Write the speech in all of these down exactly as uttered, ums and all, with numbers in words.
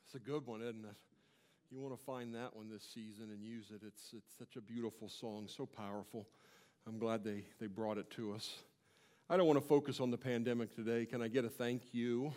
It's a good one, isn't it? You want to find that one this season and use it. It's it's such a beautiful song, so powerful. I'm glad they, they brought it to us. I don't want to focus on the pandemic today. Can I get a thank you?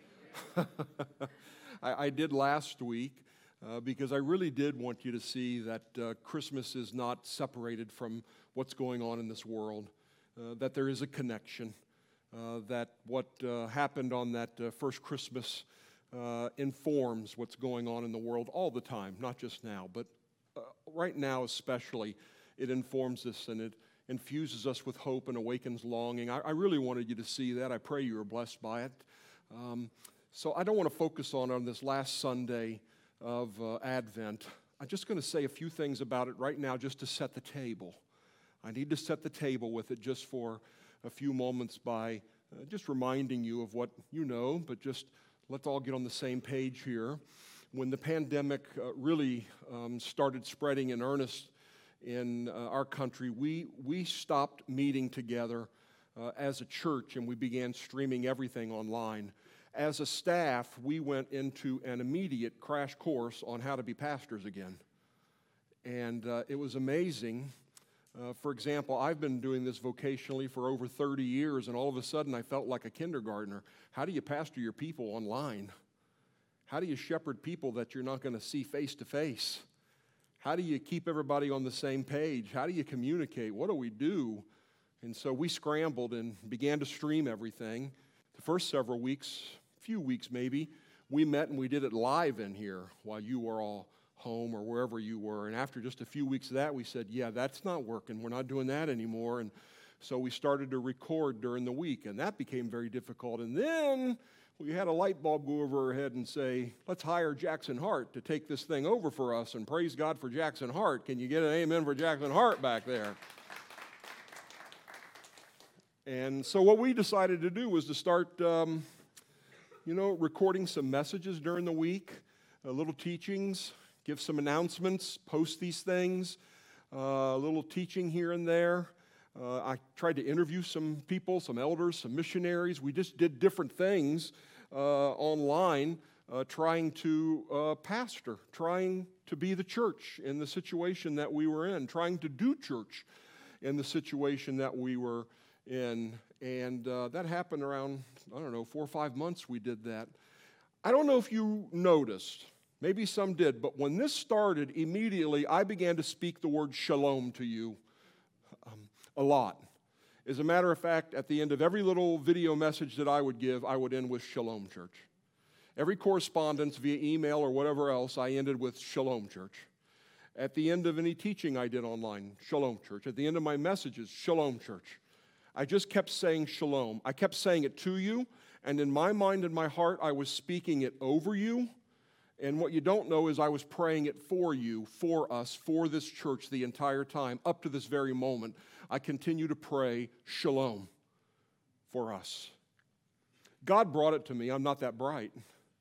I, I did last week uh, because I really did want you to see that uh, Christmas is not separated from what's going on in this world, uh, that there is a connection, uh, that what uh, happened on that uh, first Christmas Uh, informs what's going on in the world all the time, not just now, but uh, right now especially. It informs us and it infuses us with hope and awakens longing. I, I really wanted you to see that. I pray you were blessed by it. Um, so I don't want to focus on on this last Sunday of uh, Advent. I'm just going to say a few things about it right now just to set the table. I need to set the table with it just for a few moments by uh, just reminding you of what you know, but just let's all get on the same page here. When the pandemic uh, really um, started spreading in earnest in uh, our country, we we stopped meeting together uh, as a church and we began streaming everything online. As a staff, we went into an immediate crash course on how to be pastors again. And uh, it was amazing. Uh, for example, I've been doing this vocationally for over thirty years, and all of a sudden I felt like a kindergartner. How do you pastor your people online? How do you shepherd people that you're not going to see face to face? How do you keep everybody on the same page? How do you communicate? What do we do? And so we scrambled and began to stream everything. The first several weeks, few weeks maybe, we met and we did it live in here while you were all home or wherever you were. And after just a few weeks of that, we said, yeah, that's not working. We're not doing that anymore. And so we started to record during the week, and that became very difficult. And then we had a light bulb go over our head and say, let's hire Jackson Hart to take this thing over for us, and praise God for Jackson Hart. Can you get an amen for Jackson Hart back there? And so what we decided to do was to start, um, you know, recording some messages during the week, uh, little teachings, give some announcements, post these things, uh, a little teaching here and there. Uh, I tried to interview some people, some elders, some missionaries. We just did different things uh, online, uh, trying to uh, pastor, trying to be the church in the situation that we were in, trying to do church in the situation that we were in. And uh, that happened around, I don't know, four or five months we did that. I don't know if you noticed. Maybe some did, but when this started, immediately I began to speak the word shalom to you um, a lot. As a matter of fact, at the end of every little video message that I would give, I would end with Shalom Church. Every correspondence via email or whatever else, I ended with Shalom Church. At the end of any teaching I did online, Shalom Church. At the end of my messages, Shalom Church. I just kept saying shalom. I kept saying it to you, and in my mind and my heart, I was speaking it over you. And what you don't know is I was praying it for you, for us, for this church the entire time, up to this very moment. I continue to pray shalom for us. God brought it to me. I'm not that bright.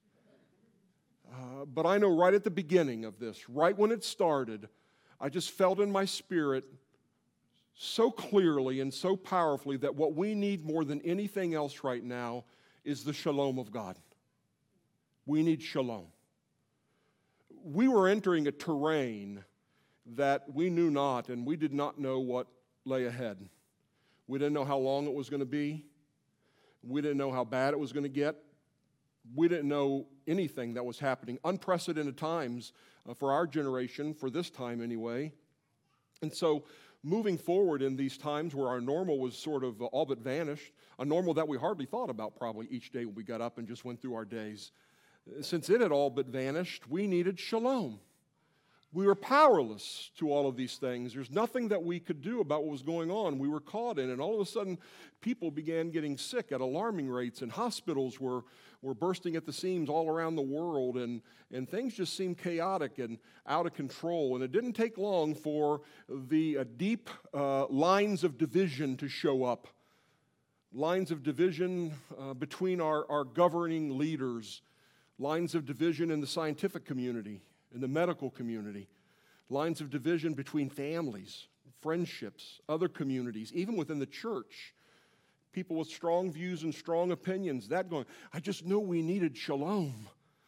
Uh, but I know right at the beginning of this, right when it started, I just felt in my spirit so clearly and so powerfully that what we need more than anything else right now is the shalom of God. We need shalom. We were entering a terrain that we knew not, and we did not know what lay ahead. We didn't know how long it was going to be. We didn't know how bad it was going to get. We didn't know anything that was happening. Unprecedented times uh, for our generation, for this time anyway. And so moving forward in these times where our normal was sort of uh, all but vanished, a normal that we hardly thought about probably each day when we got up and just went through our days. Since it had all but vanished, we needed shalom. We were powerless to all of these things. There's nothing that we could do about what was going on. We were caught in it. And all of a sudden, people began getting sick at alarming rates, and hospitals were, were bursting at the seams all around the world, and, and things just seemed chaotic and out of control. And it didn't take long for the uh, deep uh, lines of division to show up. Lines of division uh, between our, our governing leaders. Lines of division in the scientific community, in the medical community. Lines of division between families, friendships, other communities, even within the church. People with strong views and strong opinions, that going. I just knew we needed shalom.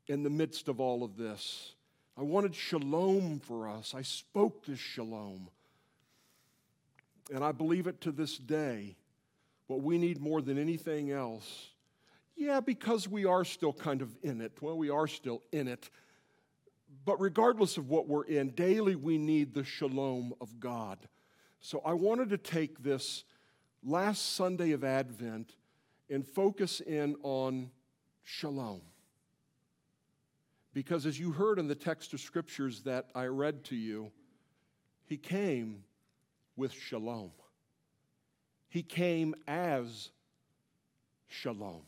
in the midst of all of this. I wanted shalom for us. I spoke this shalom. And I believe it to this day. What we need more than anything else, yeah, because we are still kind of in it. Well, we are still in it. But regardless of what we're in, daily we need the shalom of God. So I wanted to take this last Sunday of Advent and focus in on shalom. Because as you heard in the text of scriptures that I read to you, he came with shalom. He came as shalom.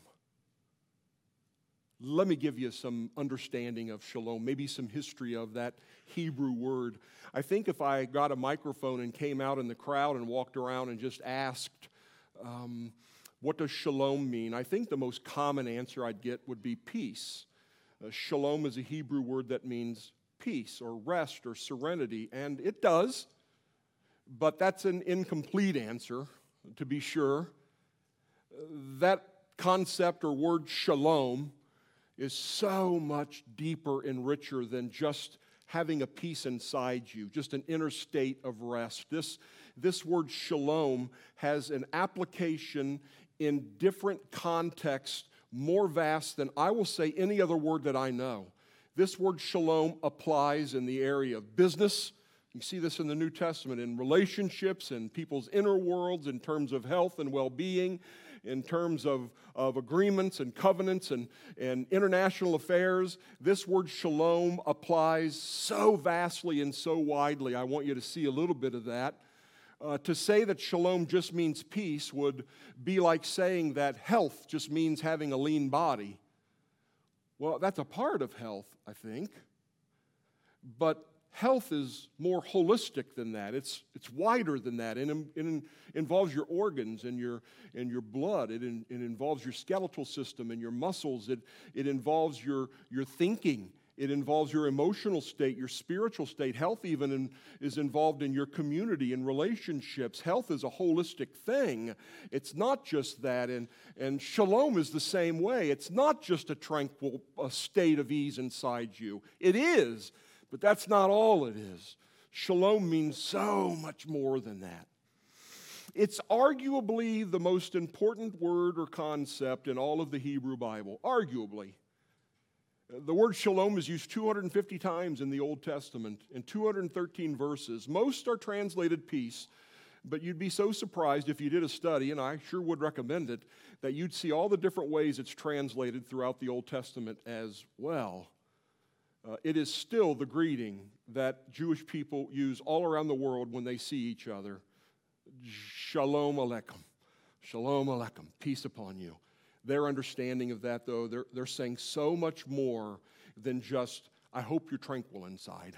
Let me give you some understanding of shalom, maybe some history of that Hebrew word. I think if I got a microphone and came out in the crowd and walked around and just asked, um, what does shalom mean? I think the most common answer I'd get would be peace. Uh, shalom is a Hebrew word that means peace or rest or serenity, and it does, but that's an incomplete answer, to be sure. Uh, that concept or word shalom is so much deeper and richer than just having a peace inside you, just an inner state of rest. This, this word shalom has an application in different contexts more vast than I will say any other word that I know. This word shalom applies in the area of business. You see this in the New Testament, in relationships, in people's inner worlds, in terms of health and well-being, in terms of, of agreements and covenants and, and international affairs. This word shalom applies so vastly and so widely. I want you to see a little bit of that. Uh, to say that shalom just means peace would be like saying that health just means having a lean body. Well, that's a part of health, I think. But health is more holistic than that. It's, it's wider than that. It, it involves your organs and your, and your blood. It, in, it involves your skeletal system and your muscles. It, it involves your, your thinking. It involves your emotional state, your spiritual state. Health even in, is involved in your community and relationships. Health is a holistic thing. It's not just that. And, and shalom is the same way. It's not just a tranquil a state of ease inside you. It is. But that's not all it is. Shalom means so much more than that. It's arguably the most important word or concept in all of the Hebrew Bible. Arguably. The word shalom is used two hundred fifty times in the Old Testament in two hundred thirteen verses. Most are translated peace, but you'd be so surprised if you did a study, and I sure would recommend it, that you'd see all the different ways it's translated throughout the Old Testament as well. Uh, it is still the greeting that Jewish people use all around the world when they see each other. Shalom Aleichem. Shalom Aleichem. Peace upon you. Their understanding of that, though, they're, they're saying so much more than just, I hope you're tranquil inside.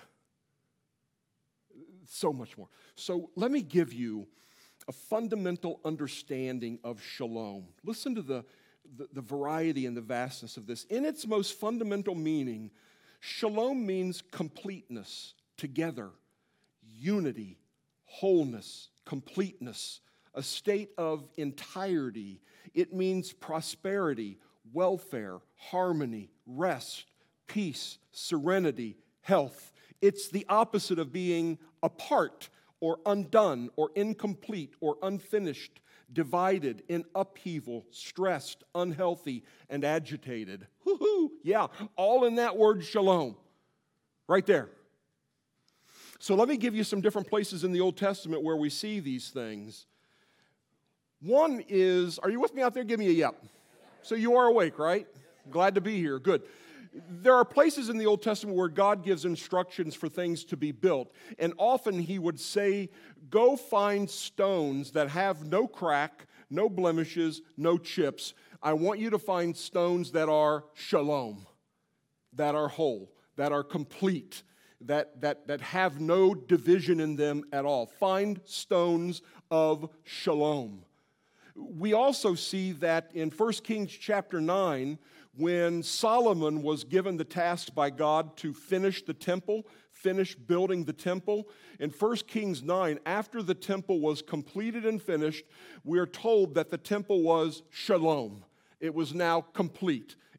So much more. So let me give you a fundamental understanding of shalom. Listen to the, the, the variety and the vastness of this. In its most fundamental meaning, shalom means completeness, together, unity, wholeness, completeness, a state of entirety. It means prosperity, welfare, harmony, rest, peace, serenity, health. It's the opposite of being apart or undone or incomplete or unfinished, divided, in upheaval, stressed, unhealthy, and agitated. Woo-hoo! Yeah, all in that word shalom, right there. So let me give you some different places in the Old Testament where we see these things. One is, are you with me out there? Give me a yep. So you are awake, right? Glad to be here. Good. There are places in the Old Testament where God gives instructions for things to be built. And often he would say, go find stones that have no crack, no blemishes, no chips. I want you to find stones that are shalom, that are whole, that are complete, that, that, that have no division in them at all. Find stones of shalom. We also see that in First Kings chapter nine, when Solomon was given the task by God to finish the temple, finish building the temple. In First Kings nine, after the temple was completed and finished, we are told that the temple was shalom. It was now complete.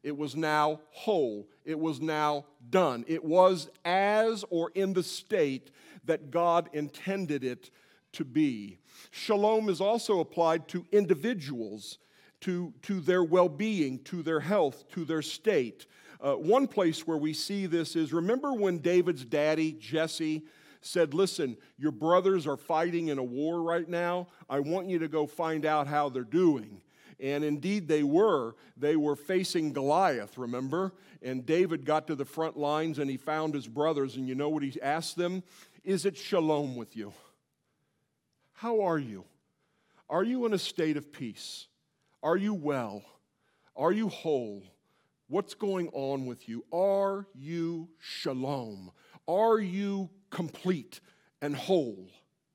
It was now whole. It was now done. It was as or in the state that God intended it to be. Shalom is also applied to individuals, to, to their well-being, to their health, to their state. Uh, one place where we see this is, remember when David's daddy, Jesse, said, listen, your brothers are fighting in a war right now. I want you to go find out how they're doing. And indeed they were. They were facing Goliath, remember? And David got to the front lines and he found his brothers. And you know what he asked them? Is it shalom with you? How are you? Are you in a state of peace? Are you well? Are you whole? What's going on with you? Are you shalom? Are you complete and whole?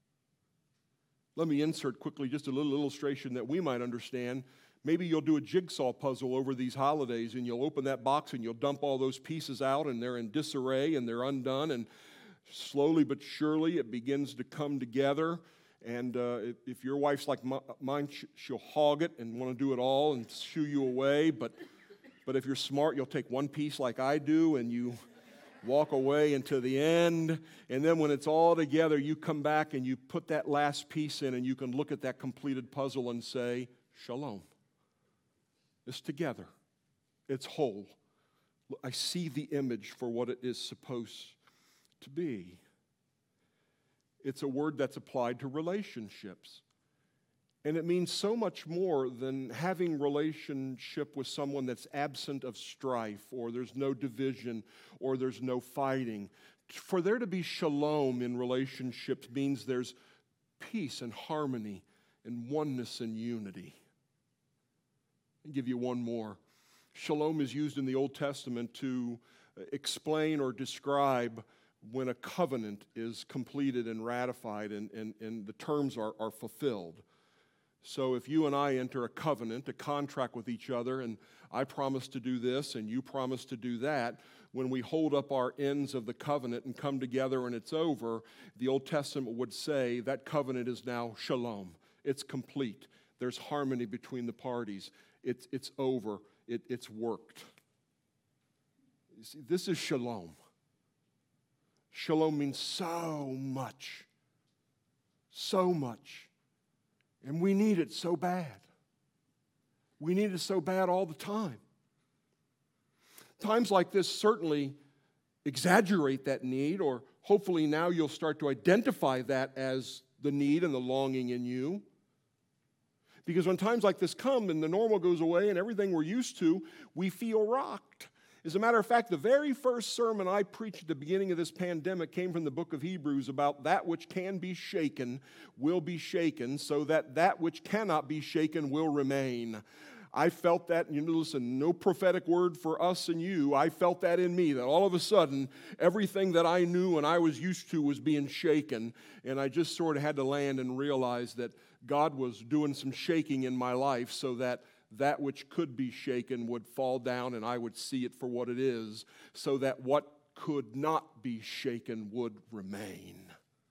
Let me insert quickly just a little illustration that we might understand. Maybe you'll do a jigsaw puzzle over these holidays and you'll open that box and you'll dump all those pieces out and they're in disarray and they're undone, and slowly but surely it begins to come together. And uh, if your wife's like mine, she'll hog it and want to do it all and shoo you away. But, but if you're smart, you'll take one piece like I do and you walk away into the end. And then when it's all together, you come back and you put that last piece in and you can look at that completed puzzle and say, shalom. It's together. It's whole. I see the image for what it is supposed to be. It's a word that's applied to relationships. And it means so much more than having relationship with someone that's absent of strife, or there's no division, or there's no fighting. For there to be shalom in relationships means there's peace and harmony and oneness and unity. I'll give you one more. Shalom is used in the Old Testament to explain or describe when a covenant is completed and ratified and, and, and the terms are, are fulfilled. So if you and I enter a covenant, a contract with each other, and I promise to do this and you promise to do that, when we hold up our ends of the covenant and come together and it's over, the Old Testament would say that covenant is now shalom. It's complete. There's harmony between the parties. It's, it's over. It, it's worked. You see, this is shalom. Shalom means so much. So much. And we need it so bad. We need it so bad all the time. Times like this certainly exaggerate that need, or hopefully now you'll start to identify that as the need and the longing in you. Because when times like this come and the normal goes away and everything we're used to, we feel rocked. As a matter of fact, the very first sermon I preached at the beginning of this pandemic came from the book of Hebrews about that which can be shaken will be shaken, so that that which cannot be shaken will remain. I felt that, you know, listen, no prophetic word for us and you. I felt that in me, that all of a sudden, everything that I knew and I was used to was being shaken. And I just sort of had to land and realize that God was doing some shaking in my life so that that which could be shaken would fall down and I would see it for what it is, so that what could not be shaken would remain.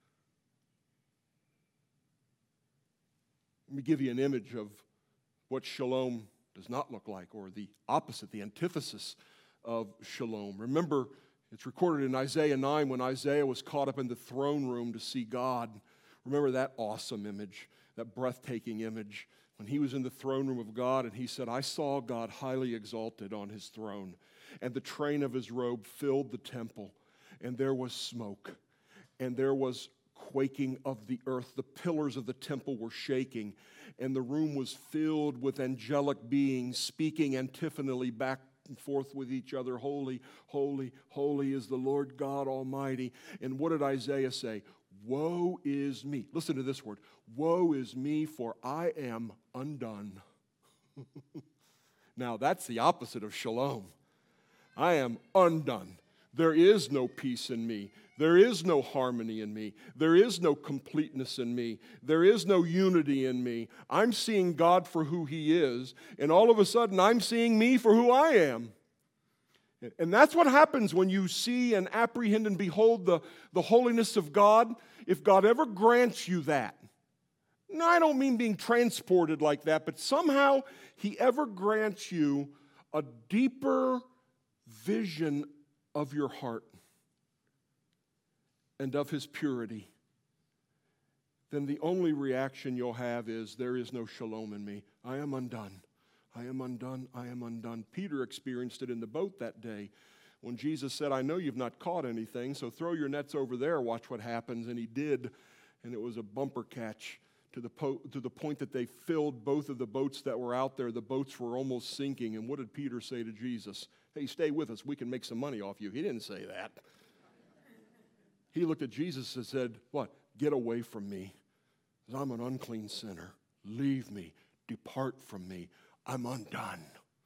Let me give you an image of what shalom does not look like, or the opposite, the antithesis of shalom. Remember, it's recorded in Isaiah nine when Isaiah was caught up in the throne room to see God. Remember that awesome image, that breathtaking image, when he was in the throne room of God and he said, I saw God highly exalted on his throne, and the train of his robe filled the temple, and there was smoke, and there was quaking of the earth. The pillars of the temple were shaking, and the room was filled with angelic beings speaking antiphonally back and forth with each other. Holy, holy, holy is the Lord God Almighty. And what did Isaiah say? Woe is me. Listen to this word. Woe is me, for I am undone. Now, that's the opposite of shalom. I am undone. There is no peace in me. There is no harmony in me. There is no completeness in me. There is no unity in me. I'm seeing God for who He is, and all of a sudden I'm seeing me for who I am. And that's what happens when you see and apprehend and behold the, the holiness of God. If God ever grants you that, no, I don't mean being transported like that, but somehow He ever grants you a deeper vision of your heart and of His purity, then the only reaction you'll have is, there is no shalom in me. I am undone. I am undone. I am undone. Peter experienced it in the boat that day when Jesus said, I know you've not caught anything, so throw your nets over there, watch what happens. And he did, and it was a bumper catch to the, po- to the point that they filled both of the boats that were out there. The boats were almost sinking. And what did Peter say to Jesus? Hey, stay with us. We can make some money off you. He didn't say that. He looked at Jesus and said, what? Get away from me. I'm an unclean sinner. Leave me. Depart from me. I'm undone.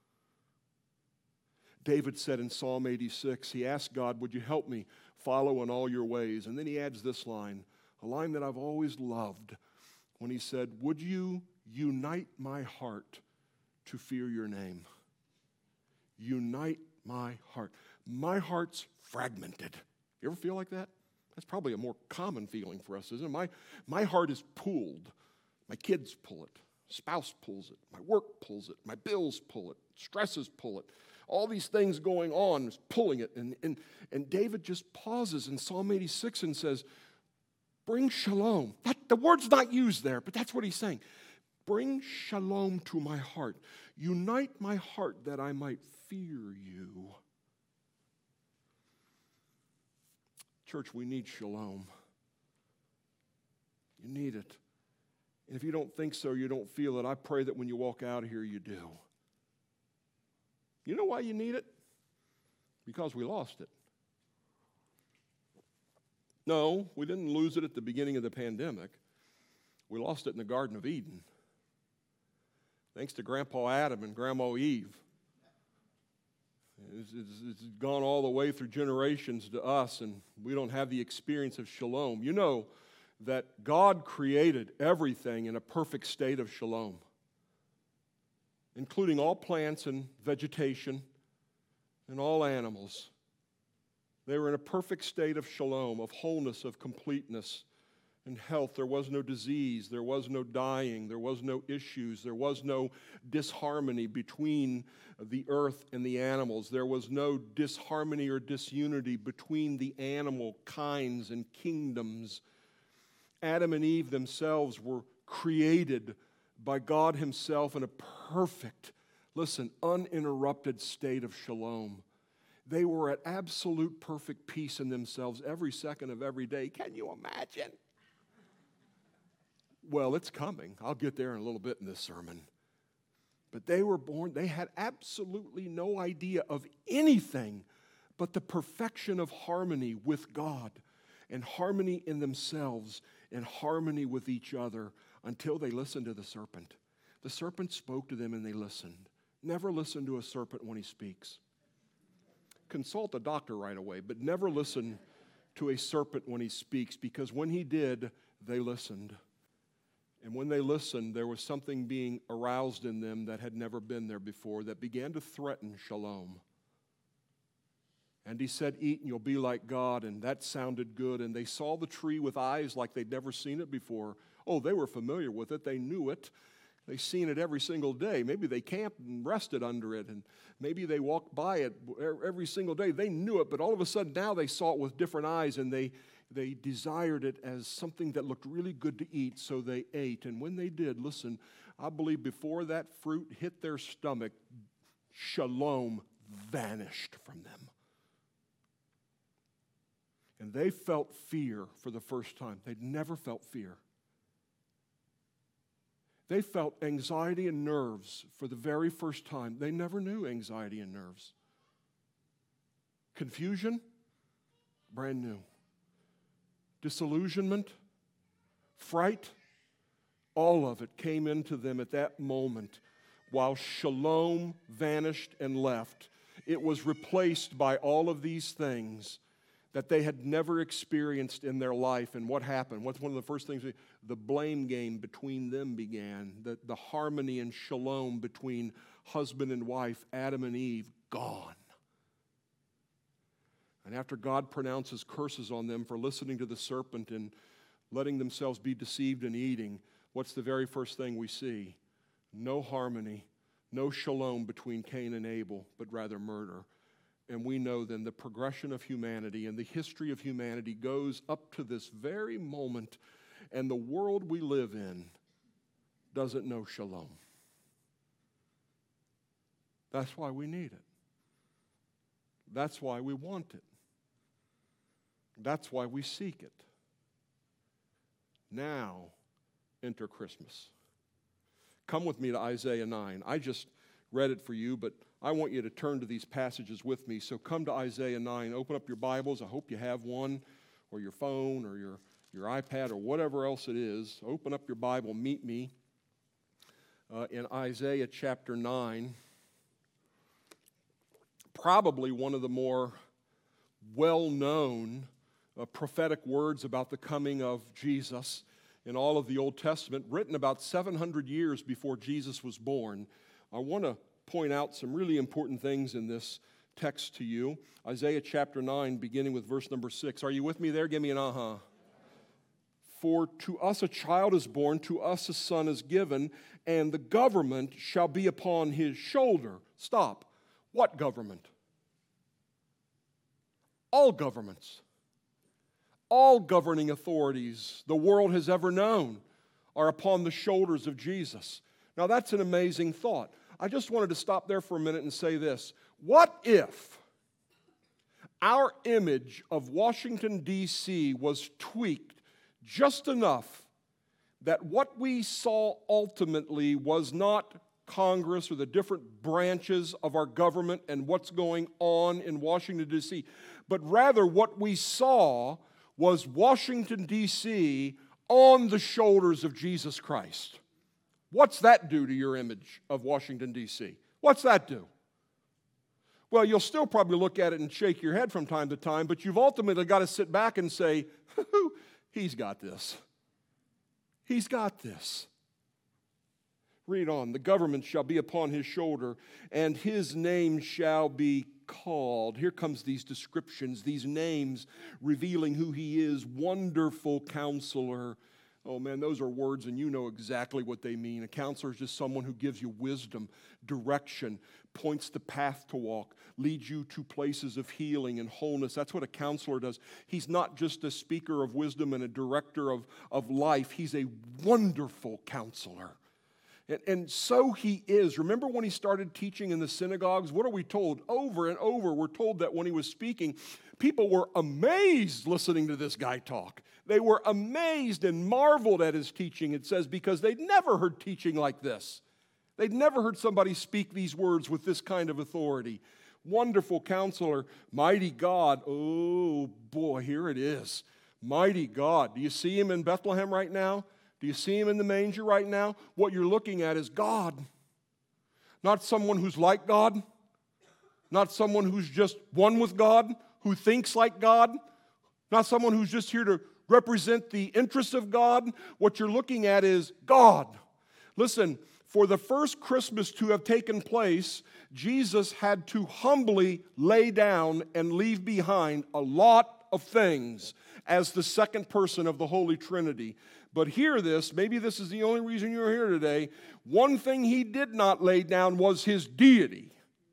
David said in Psalm eighty-six, he asked God, would you help me follow in all your ways? And then he adds this line, a line that I've always loved, when he said, would you unite my heart to fear your name? Unite my heart. My heart's fragmented. You ever feel like that? That's probably a more common feeling for us, isn't it? My, my heart is pulled. My kids pull it. Spouse pulls it. My work pulls it. My bills pull it. Stresses pull it. All these things going on is pulling it. And, and, and David just pauses in Psalm eighty-six and says, bring shalom. That, the word's not used there, but that's what he's saying. Bring shalom to my heart. Unite my heart that I might fear you. Church, we need shalom. You need it. And if you don't think so, you don't feel it, I pray that when you walk out of here, you do. You know why you need it? Because we lost it. No, we didn't lose it at the beginning of the pandemic. We lost it in the Garden of Eden. Thanks to Grandpa Adam and Grandma Eve. It's, it's, it's gone all the way through generations to us, and we don't have the experience of shalom. You know that God created everything in a perfect state of shalom, including all plants and vegetation and all animals. They were in a perfect state of shalom, of wholeness, of completeness and health. There was no disease. There was no dying. There was no issues. There was no disharmony between the earth and the animals. There was no disharmony or disunity between the animal kinds and kingdoms. Adam and Eve themselves were created by God Himself in a perfect, listen, uninterrupted state of shalom. They were at absolute perfect peace in themselves every second of every day. Can you imagine? Well, it's coming. I'll get there in a little bit in this sermon. But they were born, they had absolutely no idea of anything but the perfection of harmony with God and harmony in themselves and harmony with each other until they listened to the serpent. The serpent spoke to them and they listened. Never listen to a serpent when he speaks. Consult a doctor right away, but never listen to a serpent when he speaks, because when he did, they listened. And when they listened, there was something being aroused in them that had never been there before, that began to threaten shalom. And he said, eat and you'll be like God, and that sounded good. And they saw the tree with eyes like they'd never seen it before. Oh, they were familiar with it. They knew it. They've seen it every single day. Maybe they camped and rested under it, and maybe they walked by it every single day. They knew it, but all of a sudden now they saw it with different eyes, and they, they desired it as something that looked really good to eat, so they ate. And when they did, listen, I believe before that fruit hit their stomach, shalom vanished from them. And they felt fear for the first time. They'd never felt fear. They felt anxiety and nerves for the very first time. They never knew anxiety and nerves. Confusion, brand new. Disillusionment, fright, all of it came into them at that moment while shalom vanished and left. It was replaced by all of these things that they had never experienced in their life. And what happened? What's one of the first things? The blame game between them began. The, the harmony and shalom between husband and wife, Adam and Eve, gone. And after God pronounces curses on them for listening to the serpent and letting themselves be deceived and eating, what's the very first thing we see? No harmony, No shalom between Cain and Abel, but rather murder. And we know then the progression of humanity and the history of humanity goes up to this very moment, and the world we live in doesn't know shalom. That's why we need it. That's why we want it. That's why we seek it. Now, enter Christmas. Come with me to Isaiah nine. I just read it for you, but I want you to turn to these passages with me. So come to Isaiah nine. Open up your Bibles. I hope you have one, or your phone, or your, your iPad, or whatever else it is. Open up your Bible. Meet me uh, in Isaiah chapter nine. Probably one of the more well-known uh, prophetic words about the coming of Jesus in all of the Old Testament, written about seven hundred years before Jesus was born. I want to point out some really important things in this text to you. Isaiah chapter nine, beginning with verse number six. Are you with me there? Give me an aha. For to us a child is born, to us a son is given, and the government shall be upon his shoulder. Stop. What government? All governments. All governing authorities the world has ever known are upon the shoulders of Jesus. Now that's an amazing thought. I just wanted to stop there for a minute and say this. What if our image of Washington, D C was tweaked just enough that what we saw ultimately was not Congress or the different branches of our government and what's going on in Washington, D C, but rather what we saw was Washington, D C on the shoulders of Jesus Christ? What's that do to your image of Washington, D C? What's that do? Well, you'll still probably look at it and shake your head from time to time, but you've ultimately got to sit back and say, he's got this. He's got this. Read on. The government shall be upon his shoulder, and his name shall be called. Here comes these descriptions, these names revealing who he is. Wonderful Counselor. Oh man, those are words and you know exactly what they mean. A counselor is just someone who gives you wisdom, direction, points the path to walk, leads you to places of healing and wholeness. That's what a counselor does. He's not just a speaker of wisdom and a director of, of life. He's a wonderful counselor. And, and so he is. Remember when he started teaching in the synagogues? What are we told? Over and over, we're told that when he was speaking, people were amazed listening to this guy talk. They were amazed and marveled at his teaching, it says, because they'd never heard teaching like this. They'd never heard somebody speak these words with this kind of authority. Wonderful Counselor, Mighty God. Oh, boy, here it is. Mighty God. Do you see him in Bethlehem right now? Do you see him in the manger right now? What you're looking at is God. Not someone who's like God. Not someone who's just one with God, who thinks like God. Not someone who's just here to represent the interests of God. What you're looking at is God. Listen, for the first Christmas to have taken place, Jesus had to humbly lay down and leave behind a lot of things as the second person of the Holy Trinity. But hear this, maybe this is the only reason you're here today. One thing he did not lay down was his deity.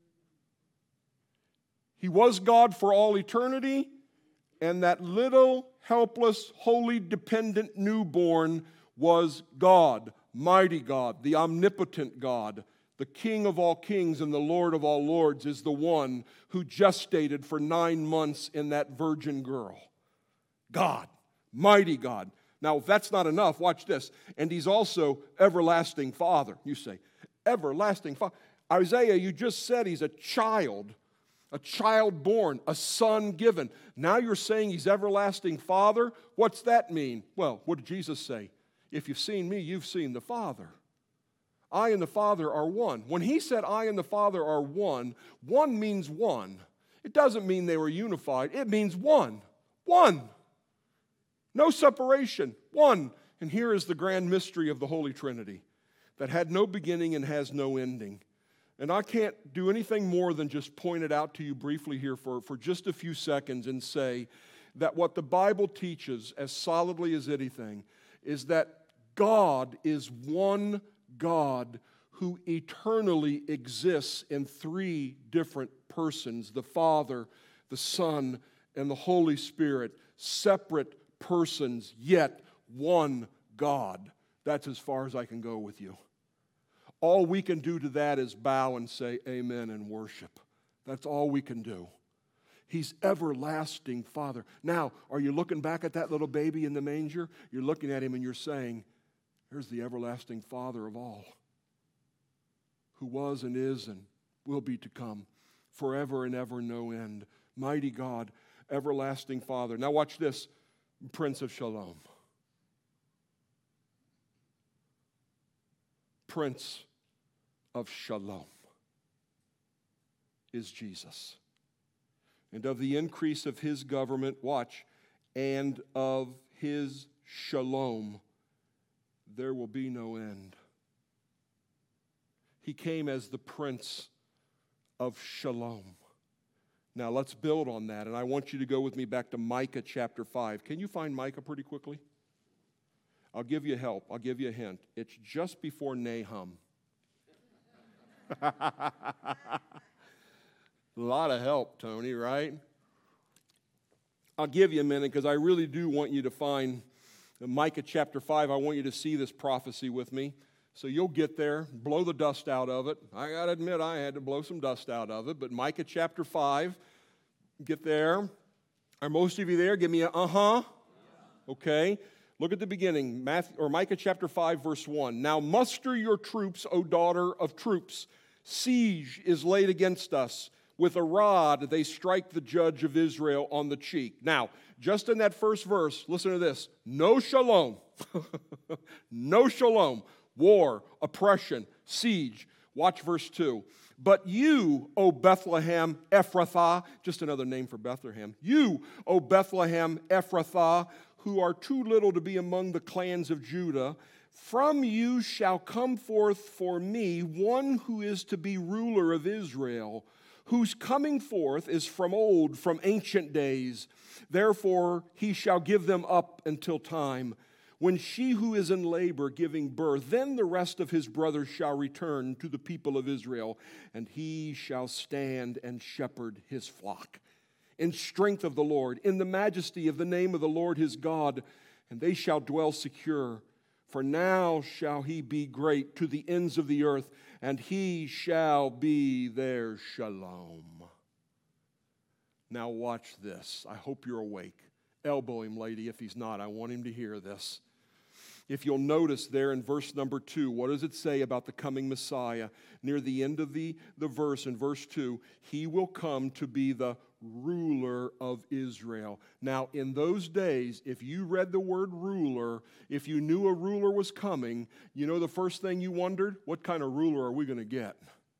He was God for all eternity, and that little, helpless, wholly dependent newborn was God, mighty God, the omnipotent God, the King of all kings and the Lord of all lords is the one who gestated for nine months in that virgin girl. God, mighty God. Now, if that's not enough, watch this. And he's also everlasting Father. You say, everlasting Father. Isaiah, you just said he's a child, a child born, a son given. Now you're saying he's everlasting Father? What's that mean? Well, what did Jesus say? If you've seen me, you've seen the Father. I and the Father are one. When he said I and the Father are one, one means one. It doesn't mean they were unified. It means one. One. No separation. One. And here is the grand mystery of the Holy Trinity that had no beginning and has no ending. And I can't do anything more than just point it out to you briefly here for, for just a few seconds and say that what the Bible teaches as solidly as anything is that God is one God who eternally exists in three different persons, the Father, the Son, and the Holy Spirit, separate persons, yet one God. That's as far as I can go with you. All we can do to that is bow and say amen and worship. That's all we can do. He's everlasting Father. Now, are you looking back at that little baby in the manger? You're looking at him and you're saying, here's the everlasting Father of all, who was and is and will be to come, forever and ever, no end. Mighty God, everlasting Father. Now watch this, Prince of Shalom. Prince of Shalom is Jesus. And of the increase of his government, watch, and of his shalom, there will be no end. He came as the Prince of Shalom. Now let's build on that, and I want you to go with me back to Micah chapter five. Can you find Micah pretty quickly? I'll give you help. I'll give you a hint. It's just before Nahum. A lot of help, Tony, right? I'll give you a minute because I really do want you to find Micah chapter five. I want you to see this prophecy with me. So you'll get there, blow the dust out of it. I got to admit, I had to blow some dust out of it. But Micah chapter five, get there. Are most of you there? Give me a uh-huh. Okay. Look at the beginning, Matthew, or Micah chapter five, verse one. Now muster your troops, O daughter of troops. Siege is laid against us. With a rod they strike the judge of Israel on the cheek. Now, just in that first verse, listen to this. No shalom. No shalom. War, oppression, siege. Watch verse two. But you, O Bethlehem Ephrathah, just another name for Bethlehem. You, O Bethlehem Ephrathah, who are too little to be among the clans of Judah, from you shall come forth for me one who is to be ruler of Israel, whose coming forth is from old, from ancient days. Therefore he shall give them up until time, when she who is in labor giving birth, then the rest of his brothers shall return to the people of Israel, and he shall stand and shepherd his flock in strength of the Lord, in the majesty of the name of the Lord his God, and they shall dwell secure. For now shall he be great to the ends of the earth, and he shall be their shalom. Now watch this. I hope you're awake. Elbow him, lady, if he's not. I want him to hear this. If you'll notice there in verse number two, what does it say about the coming Messiah? Near the end of the, the verse, in verse two, he will come to be the ruler of Israel. Now, in those days, if you read the word ruler, if you knew a ruler was coming, you know the first thing you wondered? What kind of ruler are we going to get?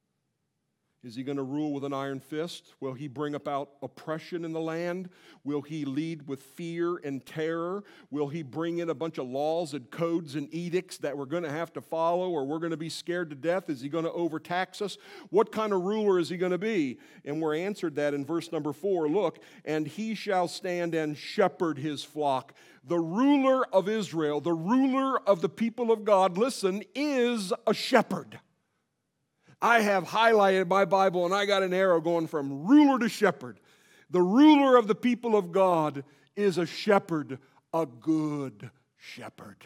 Is he going to rule with an iron fist? Will he bring about oppression in the land? Will he lead with fear and terror? Will he bring in a bunch of laws and codes and edicts that we're going to have to follow, or we're going to be scared to death? Is he going to overtax us? What kind of ruler is he going to be? And we're answered that in verse number four. Look, and he shall stand and shepherd his flock. The ruler of Israel, the ruler of the people of God, listen, is a shepherd. I have highlighted my Bible and I got an arrow going from ruler to shepherd. The ruler of the people of God is a shepherd, a good shepherd.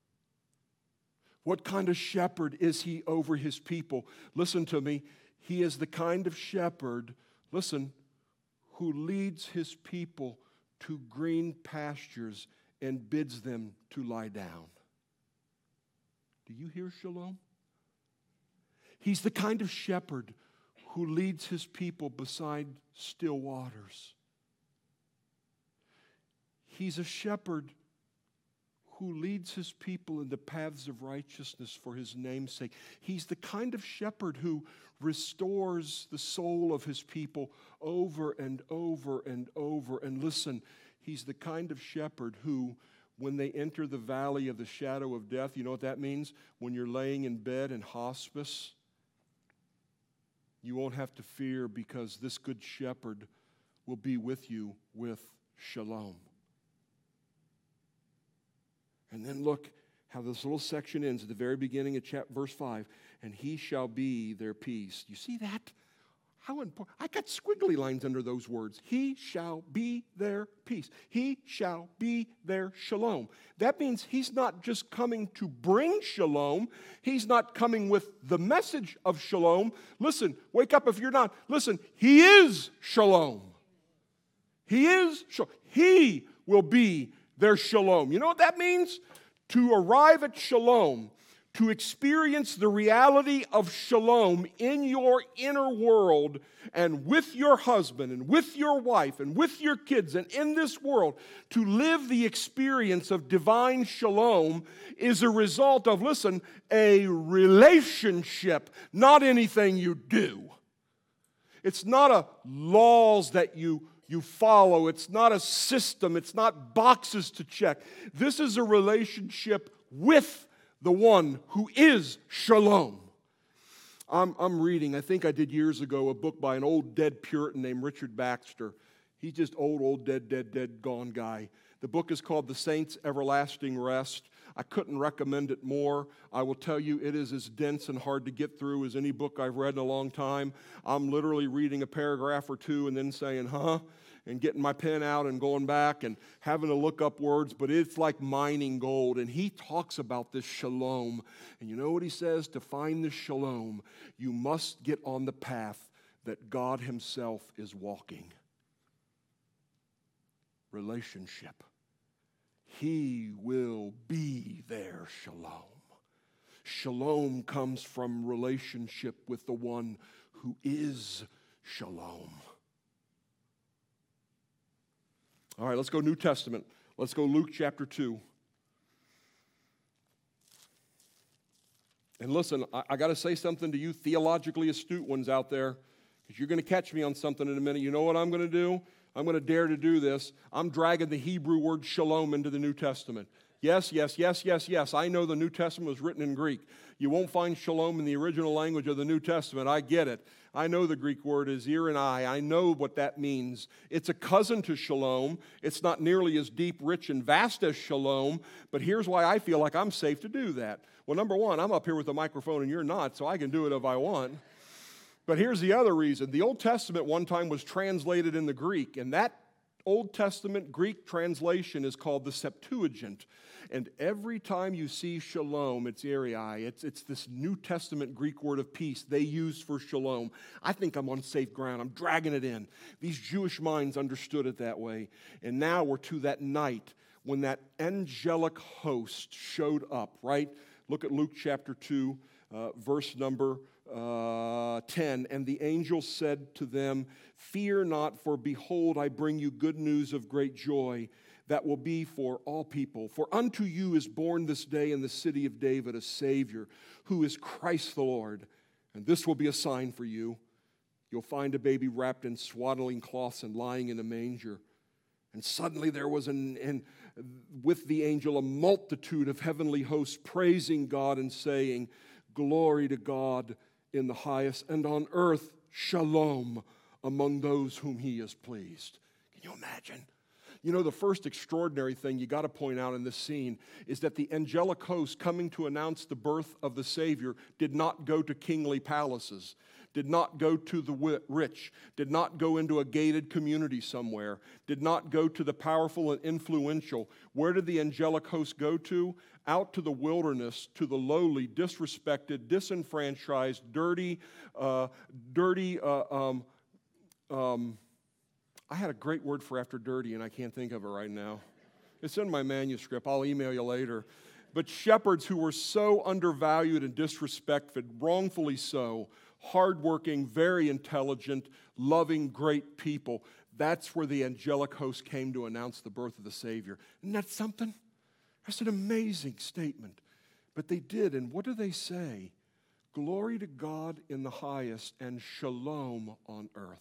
What kind of shepherd is he over his people? Listen to me. He is the kind of shepherd, listen, who leads his people to green pastures and bids them to lie down. Do you hear shalom? He's the kind of shepherd who leads his people beside still waters. He's a shepherd who leads his people in the paths of righteousness for his name's sake. He's the kind of shepherd who restores the soul of his people over and over and over. And listen, he's the kind of shepherd who, when they enter the valley of the shadow of death, you know what that means? When you're laying in bed in hospice, you won't have to fear, because this good shepherd will be with you with shalom. And then look how this little section ends at the very beginning of chapter, verse five. And he shall be their peace. You see that? How important. I got squiggly lines under those words. He shall be their peace. He shall be their shalom. That means he's not just coming to bring shalom. He's not coming with the message of shalom. Listen, wake up if you're not. Listen, he is shalom. He is shalom. He will be their shalom. You know what that means? To arrive at shalom, to experience the reality of shalom in your inner world and with your husband and with your wife and with your kids and in this world, to live the experience of divine shalom is a result of, listen, a relationship, not anything you do. It's not a laws that you You follow. It's not a system. It's not boxes to check. This is a relationship with the one who is shalom. I'm, I'm reading, I think I did years ago, a book by an old dead Puritan named Richard Baxter. He's just old, old, dead, dead, dead, gone guy. The book is called The Saints' Everlasting Rest. I couldn't recommend it more. I will tell you it is as dense and hard to get through as any book I've read in a long time. I'm literally reading a paragraph or two and then saying, huh? And getting my pen out and going back and having to look up words, but it's like mining gold. And he talks about this shalom. And you know what he says? To find this shalom, you must get on the path that God himself is walking. Relationship. He will be their shalom. Shalom comes from relationship with the one who is shalom. All right, let's go New Testament. Let's go Luke chapter two. And listen, I, I got to say something to you theologically astute ones out there, because you're going to catch me on something in a minute. You know what I'm going to do? I'm going to dare to do this. I'm dragging the Hebrew word shalom into the New Testament. Yes, yes, yes, yes, yes. I know the New Testament was written in Greek. You won't find shalom in the original language of the New Testament. I get it. I know the Greek word is ear and eye. I know what that means. It's a cousin to shalom. It's not nearly as deep, rich, and vast as shalom, but here's why I feel like I'm safe to do that. Well, number one, I'm up here with a microphone and you're not, so I can do it if I want. But here's the other reason. The Old Testament one time was translated in the Greek, and that Old Testament Greek translation is called the Septuagint. And every time you see shalom, it's eriai. It's, it's this New Testament Greek word of peace they use for shalom. I think I'm on safe ground. I'm dragging it in. These Jewish minds understood it that way. And now we're to that night when that angelic host showed up, right? Look at Luke chapter two, uh, verse number Uh, ten, and the angel said to them, "Fear not, for behold, I bring you good news of great joy that will be for all people. For unto you is born this day in the city of David a Savior, who is Christ the Lord. And this will be a sign for you. You'll find a baby wrapped in swaddling cloths and lying in a manger." And suddenly there was an, and with the angel a multitude of heavenly hosts praising God and saying, "Glory to God in the highest, and on earth shalom among those whom he is pleased." Can you imagine? You know, the first extraordinary thing you got to point out in this scene is that the angelic host coming to announce the birth of the Savior did not go to kingly palaces, did not go to the rich, did not go into a gated community somewhere, did not go to the powerful and influential. Where did the angelic host go to? Out to the wilderness, to the lowly, disrespected, disenfranchised, dirty, uh, dirty, uh, um, um, I had a great word for after dirty, and I can't think of it right now. It's in my manuscript. I'll email you later. But shepherds who were so undervalued and disrespected, wrongfully so, hardworking, very intelligent, loving, great people. That's where the angelic host came to announce the birth of the Savior. Isn't that something? That's an amazing statement. But they did, and what do they say? Glory to God in the highest and shalom on earth.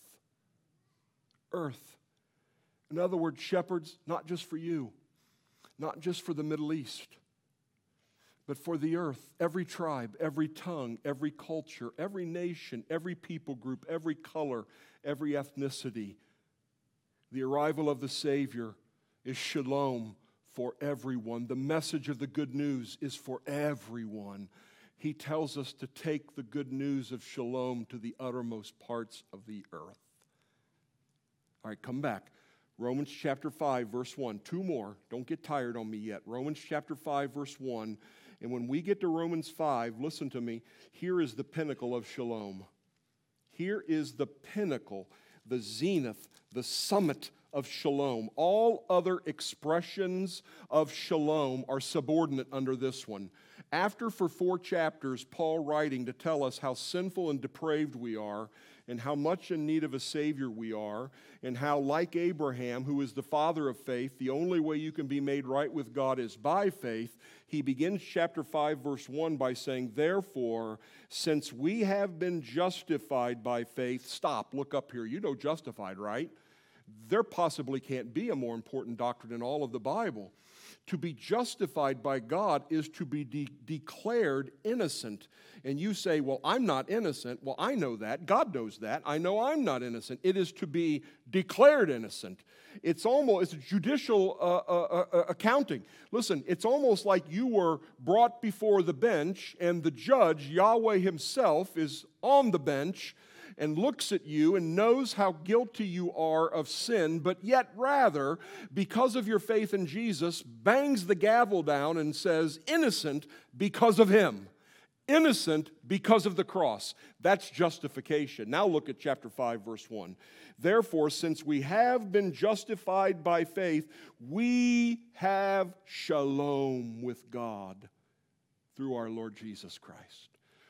Earth. In other words, shepherds, not just for you, not just for the Middle East, but for the earth, every tribe, every tongue, every culture, every nation, every people group, every color, every ethnicity. The arrival of the Savior is shalom for everyone. The message of the good news is for everyone. He tells us to take the good news of shalom to the uttermost parts of the earth. All right, come back. Romans chapter five, verse one. Two more. Don't get tired on me yet. Romans chapter five, verse one. And when we get to Romans five, listen to me. Here is the pinnacle of shalom. Here is the pinnacle, the zenith, the summit of shalom. All other expressions of shalom are subordinate under this one. After for four chapters, Paul writing to tell us how sinful and depraved we are, and how much in need of a Savior we are, and how, like Abraham, who is the father of faith, the only way you can be made right with God is by faith, he begins chapter five, verse one by saying, therefore, since we have been justified by faith, stop, look up here. You know justified, right? There possibly can't be a more important doctrine in all of the Bible. To be justified by God is to be de- declared innocent. And you say, well, I'm not innocent. Well, I know that. God knows that. I know I'm not innocent. It is to be declared innocent. It's almost, it's judicial uh, uh, uh, accounting. Listen, it's almost like you were brought before the bench and the judge, Yahweh himself, is on the bench and looks at you and knows how guilty you are of sin, but yet rather, because of your faith in Jesus, bangs the gavel down and says, innocent because of him. Innocent because of the cross. That's justification. Now look at chapter five, verse one. Therefore, since we have been justified by faith, we have shalom with God through our Lord Jesus Christ.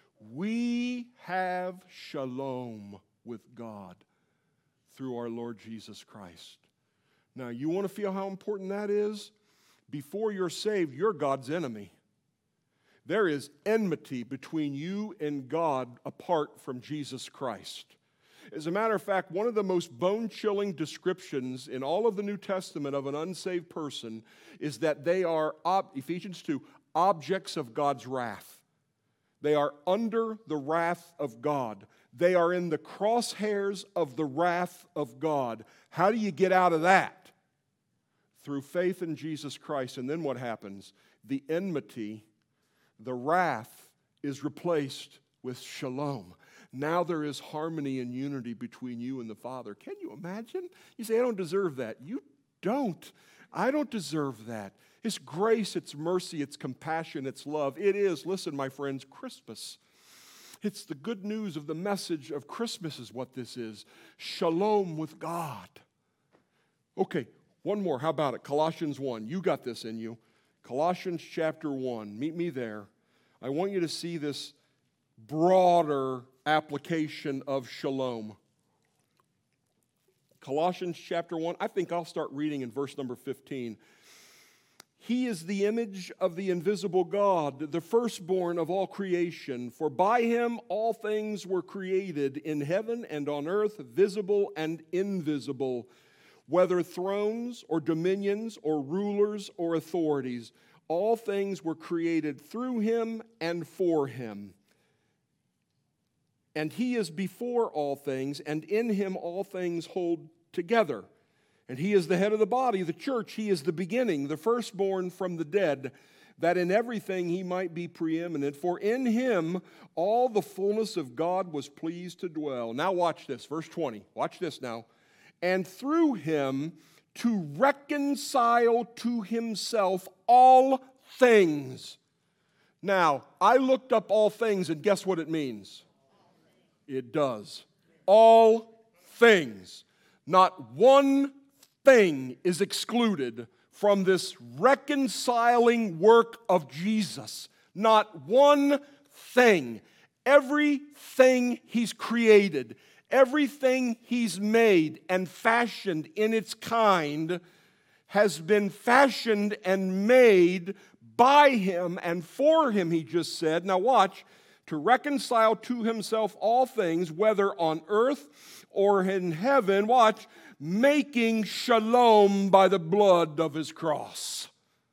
We have shalom with God through our Lord Jesus Christ. Now, you want to feel how important that is? Before you're saved, you're God's enemy. There is enmity between you and God apart from Jesus Christ. As a matter of fact, one of the most bone-chilling descriptions in all of the New Testament of an unsaved person is that they are, Ephesians two, objects of God's wrath. They are under the wrath of God. They are in the crosshairs of the wrath of God. How do you get out of that? Through faith in Jesus Christ. And then what happens? The enmity, the wrath, is replaced with shalom. Now there is harmony and unity between you and the Father. Can you imagine? You say, I don't deserve that. You don't. I don't deserve that. It's grace, it's mercy, it's compassion, it's love. It is, listen, my friends, Christmas. It's the good news of the message of Christmas is what this is. Shalom with God. Okay, one more. How about it? Colossians one. You got this in you. Colossians chapter one. Meet me there. I want you to see this broader application of shalom. Colossians chapter one. I think I'll start reading in verse number fifteen. He is the image of the invisible God, the firstborn of all creation. For by him all things were created in heaven and on earth, visible and invisible, whether thrones or dominions or rulers or authorities. All things were created through him and for him. And he is before all things, and in him all things hold together. And he is the head of the body, the church. He is the beginning, the firstborn from the dead, that in everything he might be preeminent. For in him all the fullness of God was pleased to dwell. Now watch this, verse twenty. Watch this now. And through him to reconcile to himself all things. Now, I looked up all things, and guess what it means? It does. All things. Not one thing is excluded from this reconciling work of Jesus. Not one thing. Everything he's created, everything he's made and fashioned in its kind has been fashioned and made by him and for him, he just said. Now watch. To reconcile to himself all things, whether on earth or in heaven, watch, making shalom by the blood of his cross.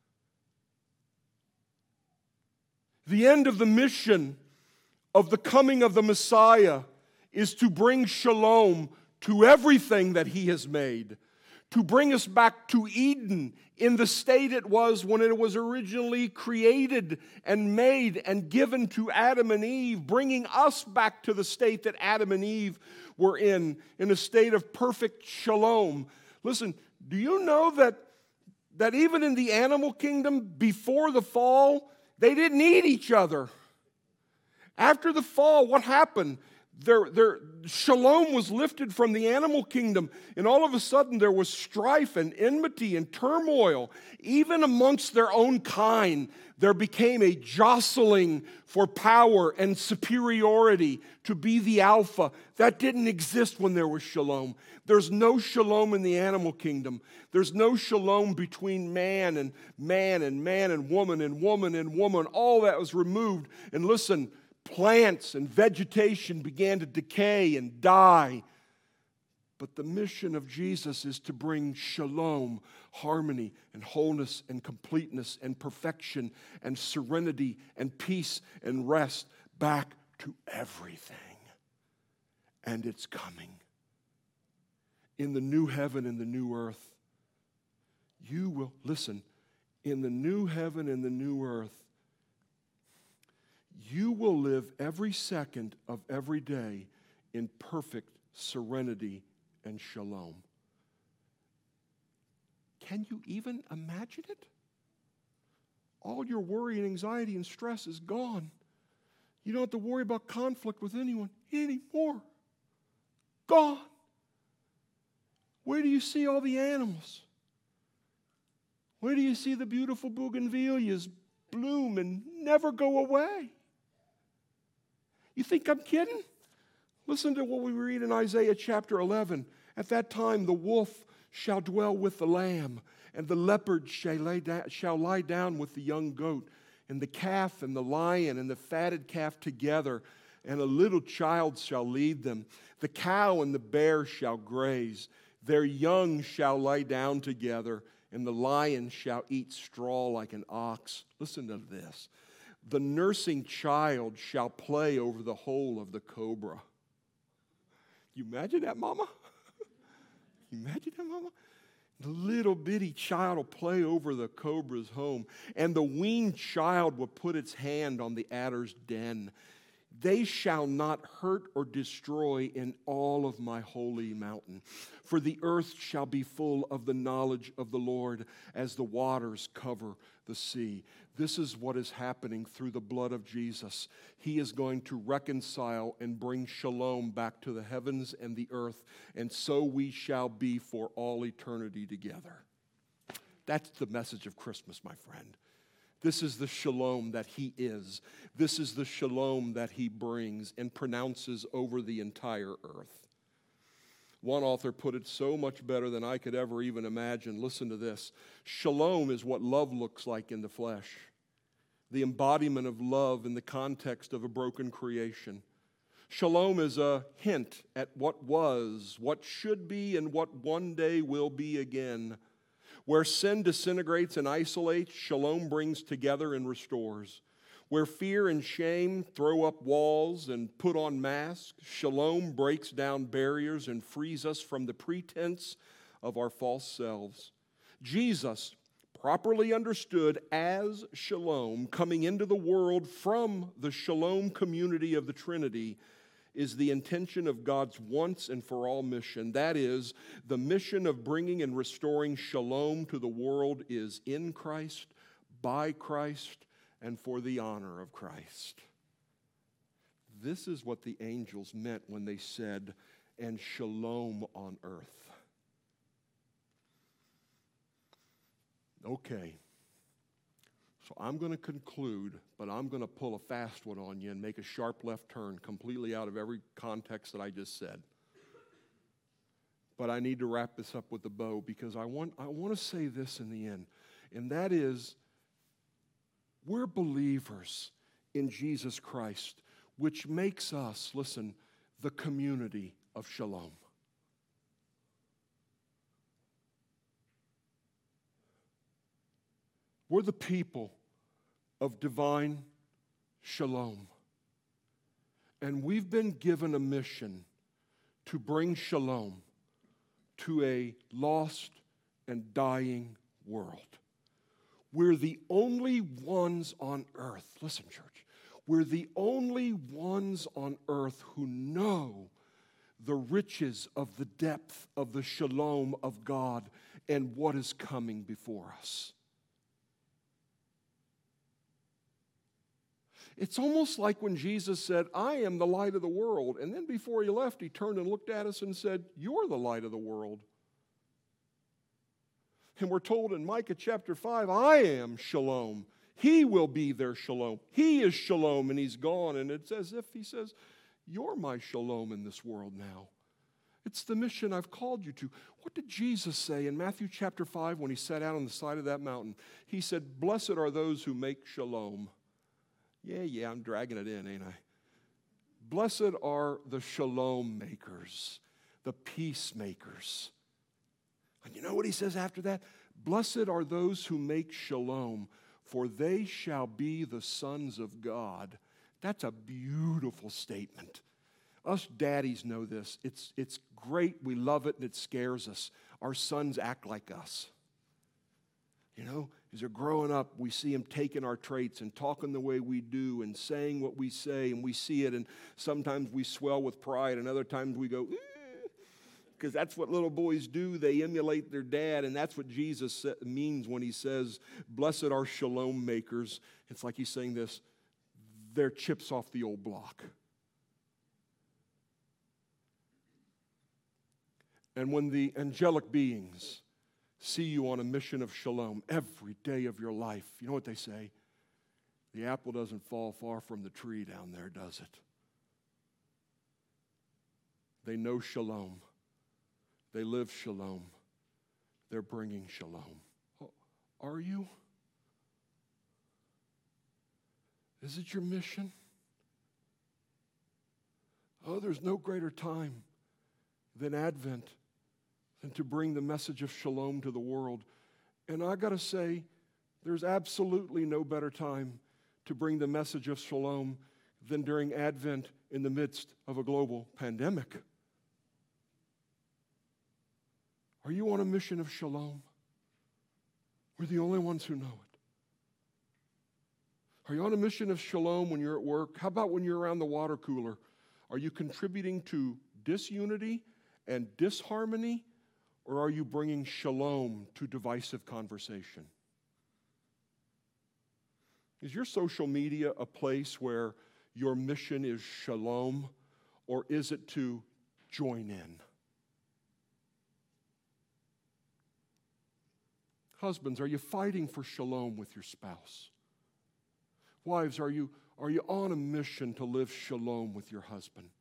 The end of the mission of the coming of the Messiah is to bring shalom to everything that he has made, to bring us back to Eden in the state it was when it was originally created and made and given to Adam and Eve, bringing us back to the state that Adam and Eve were in, in a state of perfect shalom. Listen, do you know that, that even in the animal kingdom, before the fall, they didn't eat each other? After the fall, what happened? Their, their shalom was lifted from the animal kingdom, and all of a sudden there was strife and enmity and turmoil. Even amongst their own kind, there became a jostling for power and superiority to be the alpha. That didn't exist when there was shalom. There's no shalom in the animal kingdom. There's no shalom between man and man and man and woman and woman and woman. All that was removed. And listen, plants and vegetation began to decay and die. But the mission of Jesus is to bring shalom, harmony and wholeness and completeness and perfection and serenity and peace and rest back to everything. And it's coming. In the new heaven and the new earth, you will, listen, in the new heaven and the new earth, you will live every second of every day in perfect serenity and shalom. Can you even imagine it? All your worry and anxiety and stress is gone. You don't have to worry about conflict with anyone anymore. Gone. Where do you see all the animals? Where do you see the beautiful bougainvilleas bloom and never go away? You think I'm kidding? Listen to what we read in Isaiah chapter eleven. At that time, the wolf shall dwell with the lamb, and the leopard shall lay down, shall lie down with the young goat, and the calf and the lion and the fatted calf together, and a little child shall lead them. The cow and the bear shall graze. Their young shall lie down together, and the lion shall eat straw like an ox. Listen to this. The nursing child shall play over the hole of the cobra. You imagine that, mama? You imagine that, mama? The little bitty child will play over the cobra's home, and the weaned child will put its hand on the adder's den. They shall not hurt or destroy in all of my holy mountain. For the earth shall be full of the knowledge of the Lord as the waters cover the sea. This is what is happening through the blood of Jesus. He is going to reconcile and bring shalom back to the heavens and the earth, and so we shall be for all eternity together. That's the message of Christmas, my friend. This is the shalom that he is. This is the shalom that he brings and pronounces over the entire earth. One author put it so much better than I could ever even imagine. Listen to this. Shalom is what love looks like in the flesh. The embodiment of love in the context of a broken creation. Shalom is a hint at what was, what should be, and what one day will be again. Where sin disintegrates and isolates, shalom brings together and restores. Where fear and shame throw up walls and put on masks, shalom breaks down barriers and frees us from the pretense of our false selves. Jesus, properly understood as shalom, coming into the world from the shalom community of the Trinity, is the intention of God's once and for all mission. That is, the mission of bringing and restoring shalom to the world is in Christ, by Christ, and for the honor of Christ. This is what the angels meant when they said, and shalom on earth. Okay. So I'm going to conclude, but I'm going to pull a fast one on you and make a sharp left turn completely out of every context that I just said. But I need to wrap this up with a bow because I want, I want to say this in the end, and that is, we're believers in Jesus Christ, which makes us, listen, the community of shalom. We're the people of divine shalom. And we've been given a mission to bring shalom to a lost and dying world. We're the only ones on earth, listen, church, we're the only ones on earth who know the riches of the depth of the shalom of God and what is coming before us. It's almost like when Jesus said, I am the light of the world. And then before he left, he turned and looked at us and said, you're the light of the world. And we're told in Micah chapter five, I am shalom. He will be their shalom. He is shalom and he's gone. And it's as if he says, you're my shalom in this world now. It's the mission I've called you to. What did Jesus say in Matthew chapter five when he sat out on the side of that mountain? He said, blessed are those who make shalom. Yeah, yeah, I'm dragging it in, ain't I? Blessed are the shalom makers, the peacemakers. And you know what he says after that? Blessed are those who make shalom, for they shall be the sons of God. That's a beautiful statement. Us daddies know this. It's, it's great. We love it, and it scares us. Our sons act like us. You know, as they're growing up, we see them taking our traits and talking the way we do and saying what we say, and we see it, and sometimes we swell with pride, and other times we go, because that's what little boys do. They emulate their dad, and that's what Jesus means when he says, blessed are shalom makers. It's like he's saying this, they're chips off the old block. And when the angelic beings see you on a mission of shalom every day of your life, you know what they say? The apple doesn't fall far from the tree down there, does it? They know shalom. They live shalom. They're bringing shalom. Oh, are you? Is it your mission? Oh, there's no greater time than Advent than to bring the message of shalom to the world. And I got to say, there's absolutely no better time to bring the message of shalom than during Advent in the midst of a global pandemic. Are you on a mission of shalom? We're the only ones who know it. Are you on a mission of shalom when you're at work? How about when you're around the water cooler? Are you contributing to disunity and disharmony, or are you bringing shalom to divisive conversation? Is your social media a place where your mission is shalom, or is it to join in? Husbands, are you fighting for shalom with your spouse? Wives, are you, are you on a mission to live shalom with your husband,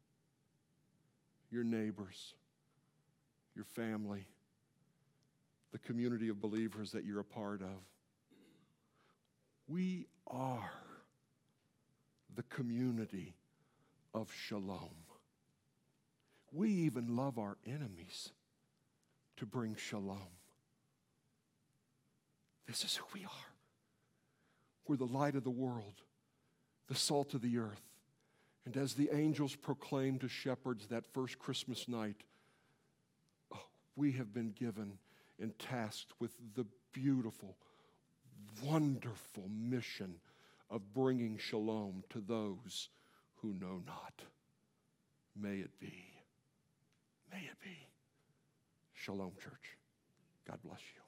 your neighbors, your family, the community of believers that you're a part of? We are the community of shalom. We even love our enemies to bring shalom. This is who we are. We're the light of the world, the salt of the earth. And as the angels proclaimed to shepherds that first Christmas night, oh, we have been given and tasked with the beautiful, wonderful mission of bringing shalom to those who know not. May it be. May it be. Shalom, church. God bless you.